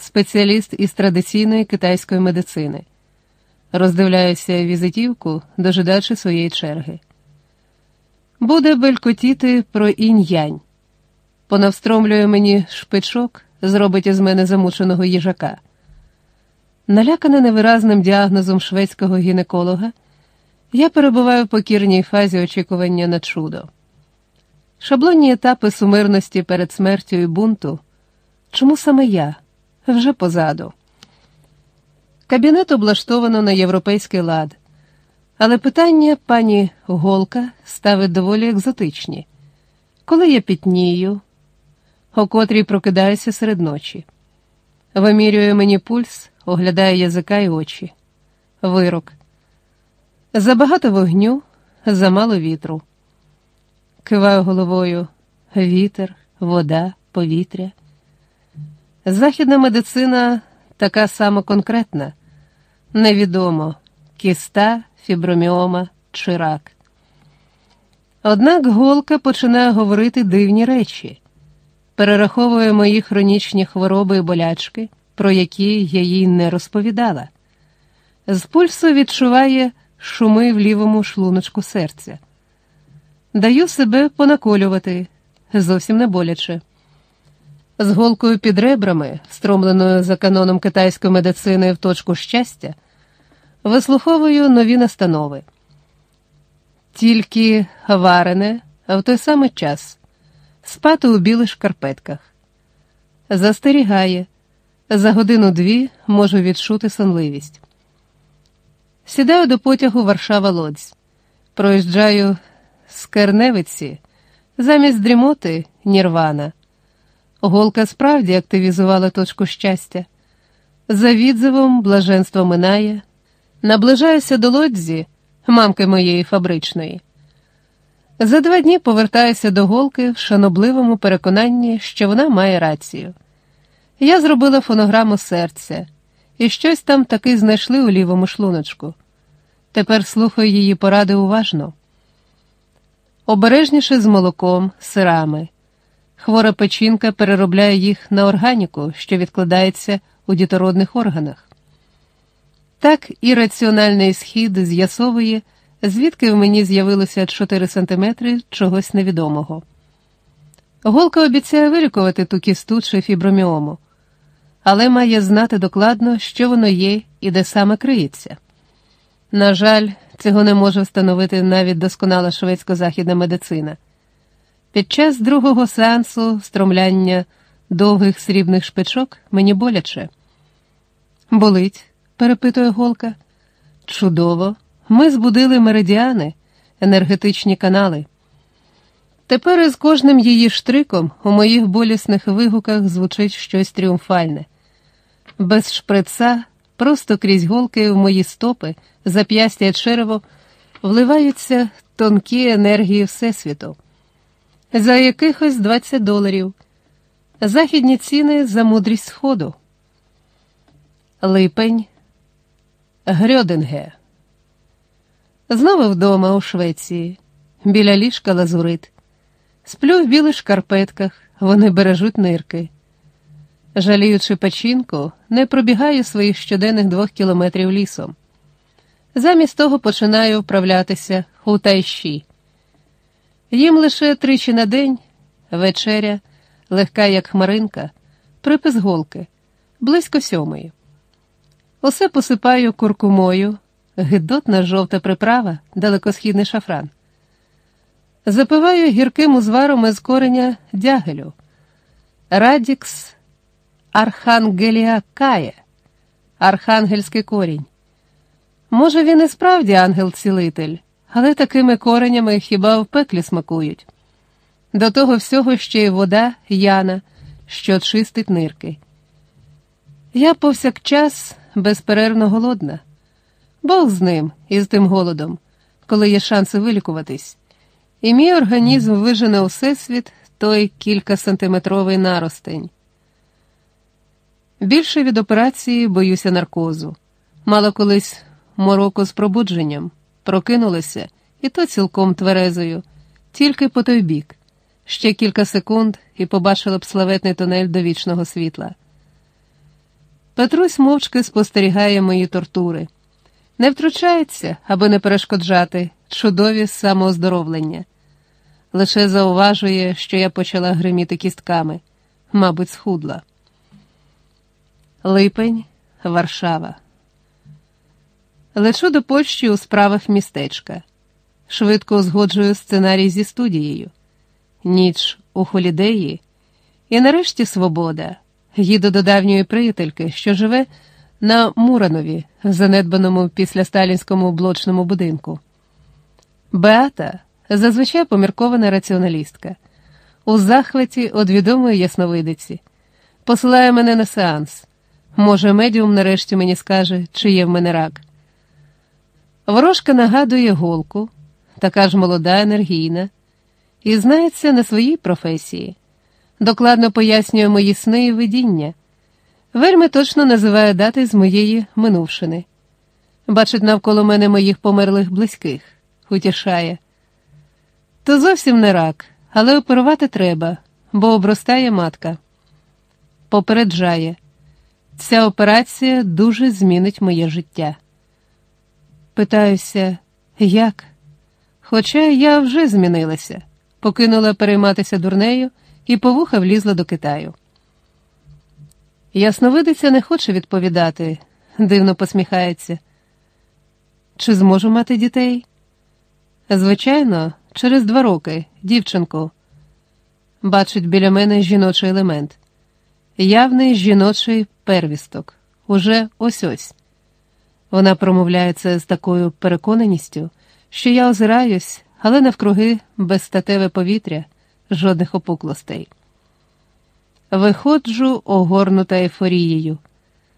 спеціаліст із традиційної китайської медицини. Роздивляюся візитівку, дожидаючи своєї черги. Буде белькотіти про інь-янь. Понавстромлює мені шпичок, зробить із мене замученого їжака. Налякана невиразним діагнозом шведського гінеколога, я перебуваю в покірній фазі очікування на чудо. Шаблонні етапи сумирності перед смертю і бунту. Чому саме я? Вже позаду. Кабінет облаштовано на європейський лад, але питання пані Голка ставить доволі екзотичні. Коли я пітнію, о котрій прокидаюся серед ночі. Вимірює мені пульс, оглядає язика й очі. Вирок. Забагато вогню, замало вітру. Киваю головою. Вітер, вода, повітря. Західна медицина така само конкретна. Невідомо, кіста, фіброміома чи рак. Однак Голка починає говорити дивні речі. Перераховує мої хронічні хвороби і болячки, про які я їй не розповідала. З пульсу відчуває шуми в лівому шлуночку серця. Даю себе понаколювати, зовсім не боляче. З голкою під ребрами, встромленою за каноном китайської медицини в точку щастя, вислуховую нові настанови. Тільки варене, а в той самий час спати у білих шкарпетках. Застерігає, за годину-дві можу відчути сонливість. Сідаю до потягу Варшава-Лодзь. Проїжджаю з Керневиці, замість дрімоти – Нірвана. Голка справді активізувала точку щастя. За відзивом блаженство минає. Наближаюся до Лодзі, мамки моєї фабричної. За 2 дні повертаюся до Голки в шанобливому переконанні, що вона має рацію. Я зробила фонограму серця, і щось там таки знайшли у лівому шлуночку. Тепер слухаю її поради уважно. Обережніше з молоком, сирами. Хвора печінка переробляє їх на органіку, що відкладається у дітородних органах. Так і раціональний схід з'ясовує, звідки в мені з'явилося 4 сантиметри чогось невідомого. Голка обіцяє вилікувати ту кісту чи фіброміому, але має знати докладно, що воно є і де саме криється. На жаль, цього не може встановити навіть досконала шведсько-західна медицина. Під час другого сеансу встромляння довгих срібних шпичок мені боляче. «Болить?» – перепитує Голка. «Чудово. Ми збудили меридіани, енергетичні канали. Тепер із кожним її штриком у моїх болісних вигуках звучить щось тріумфальне. Без шприца, просто крізь голки в мої стопи, зап'ястя й черево вливаються тонкі енергії Всесвіту. За якихось $20. Західні ціни за мудрість Сходу. Липень. Грьодинге. Знову вдома у Швеції. Біля ліжка лазурит. Сплю в білих шкарпетках, вони бережуть нирки. Жаліючи печінку, не пробігаю своїх щоденних 2 кілометрів лісом. Замість того починаю вправлятися у тайші. Їм лише 3 на день, вечеря, легка як хмаринка, припис Голки, близько 7. Усе посипаю куркумою, гидотна жовта приправа, далекосхідний шафран. Запиваю гірким узваром із кореня дягелю. Радікс архангеліакає, архангельський корінь. Може, він і справді ангел-цілитель, але такими коренями хіба в пеклі смакують. До того всього ще й вода Яна, що чистить нирки. Я повсякчас безперервно голодна. Бог з ним і з тим голодом, коли є шанси вилікуватись. І мій організм вижене у всесвіт той кількасантиметровий наростень. Більше від операції боюся наркозу. Мала колись мороку з пробудженням. Прокинулася, і то цілком тверезою, тільки по той бік. Ще кілька секунд і побачила б славетний тунель до вічного світла. Петрусь мовчки спостерігає мої тортури. Не втручається, аби не перешкоджати чудові самооздоровлення. Лише зауважує, що я почала гриміти кістками. Мабуть, схудла. Липень, Варшава. Лечу до Польщі у справах містечка. Швидко узгоджую сценарій зі студією. Ніч у холідеї. І нарешті свобода. Їду до давньої приятельки, що живе на Муранові, занедбаному післясталінському блочному будинку. Беата – зазвичай поміркована раціоналістка. У захваті від відомої ясновидиці. Посилає мене на сеанс. Може, медіум нарешті мені скаже, чи є в мене рак. Ворожка нагадує голку, така ж молода, енергійна, і знається на своїй професії. Докладно пояснює мої сни і видіння. Вельми точно називає дати з моєї минувшини. Бачить навколо мене моїх померлих близьких. Утішає. То зовсім не рак, але оперувати треба, бо обростає матка. Попереджає. Ця операція дуже змінить моє життя. Питаюся, як? Хоча я вже змінилася. Покинула перейматися дурнею і по вуха влізла до Китаю. Ясновидиця не хоче відповідати, дивно посміхається. Чи зможу мати дітей? Звичайно, через 2 роки, дівчинку. Бачить біля мене жіночий елемент. Явний жіночий первісток. Уже ось-ось. Вона промовляє це з такою переконаністю, що я озираюсь, але навкруги безстатеве повітря, жодних опуклостей. Виходжу огорнута ейфорією.